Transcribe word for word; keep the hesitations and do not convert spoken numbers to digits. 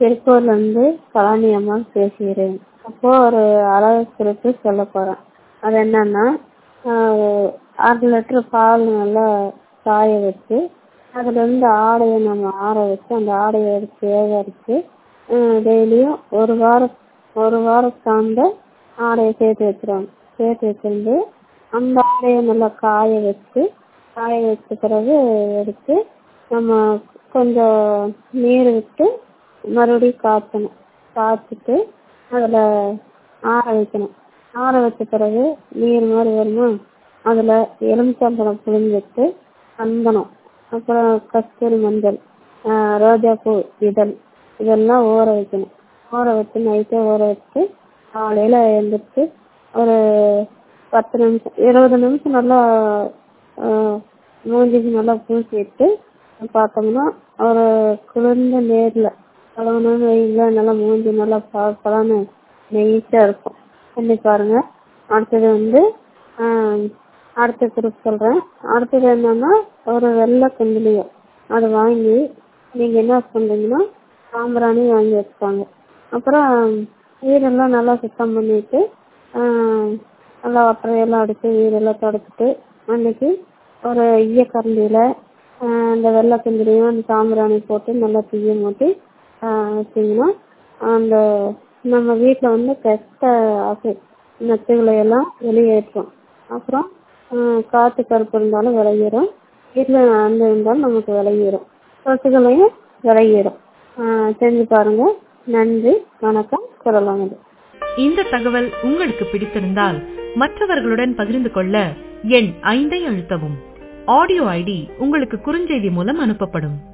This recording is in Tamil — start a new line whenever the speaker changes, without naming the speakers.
திருப்பூர்ல இருந்து பழனி அம்மா பேசுகிறேன். அப்போ ஒரு அழகு குறிப்பு சொல்ல போறேன். அது என்னன்னா, ஆஹ் அரை லிட்டர் பால் நல்லா காய வச்சு அதுல இருந்து ஆடையை நம்ம ஆற வச்சு அந்த ஆடையை எடுத்து வேக வச்சு டெய்லியும் ஒரு வாரம் ஒரு வாரம் சார்ந்த ஆடையை சேர்த்து வச்சிருவாங்க. சேர்த்து வச்சிருந்து அந்த ஆடையை நல்லா காய வச்சு காய வச்ச பிறகு எடுத்து நம்ம கொஞ்சம் நீர் விட்டு மறுபடியும் காய்ச்சணும். காய்ச்சிட்டு அதில் ஆற வைக்கணும். ஆற வச்ச பிறகு நீர் மாதிரி வருமா, அதில் எலுமிச்சம்பழம் புழிஞ்சு வச்சு சந்தனம், அப்புறம் கஸ்தூரி மஞ்சள், ரோஜாப்பூ இதழ் இதெல்லாம் ஊற வைக்கணும். ஊற வச்சு நைட்டே ஊற வச்சு காலையில் எழுந்திரிச்சு ஒரு பத்து நிமிஷம் இருபது நிமிஷம் நல்லா மூஞ்சிக்கு நல்லா பூசி விட்டு பார்த்தோம்னா ஒரு குளிர்ந்த நேரில் கழுவணும்னு வெயில நல்லா மூஞ்சி நல்லா பழன்னு நெய்ஸாக இருக்கும். பண்ணி பாருங்க. அடுத்தது வந்து அடுத்த குறிப்பு சொல்கிறேன். அடுத்தது என்னன்னா, ஒரு வெள்ளை குங்குலியம் அதை வாங்கி நீங்கள் என்ன பண்ணுறீங்கன்னா சாம்பிராணி வாங்கி வச்சுப்பாங்க. அப்புறம் வீடெல்லாம் நல்லா சுத்தம் பண்ணிட்டு நல்லா ஒற்றையெல்லாம் அடித்து வீடெல்லாம் தொடச்சிட்டு அன்னைக்கு ஒரு ஈயக்கரண்டியில் அந்த வெள்ளை குங்குலியம் அந்த சாம்பிராணி போட்டு நல்லா தீய மூட்டி வச்சிங்கன்னா அந்த நம்ம வீட்டில் வந்து கெட்ட ஆசை நச்சுகளை எல்லாம் வெளியேற்றும். அப்புறம் காற்று கருப்பு இருந்தாலும் விளையிடும், வீட்டில் அந்து இருந்தாலும் நமக்கு விளையிடும், கொசுகளையும் விளையிடும். செஞ்சு பாருங்க. நன்றி, வணக்கம். குரலானது.
இந்த தகவல் உங்களுக்கு பிடித்திருந்தால் மற்றவர்களுடன் பகிர்ந்து கொள்ள எண் ஐந்தை அழுத்தவும். ஆடியோ ஐடி உங்களுக்கு குறுஞ்செய்தி மூலம் அனுப்பப்படும்.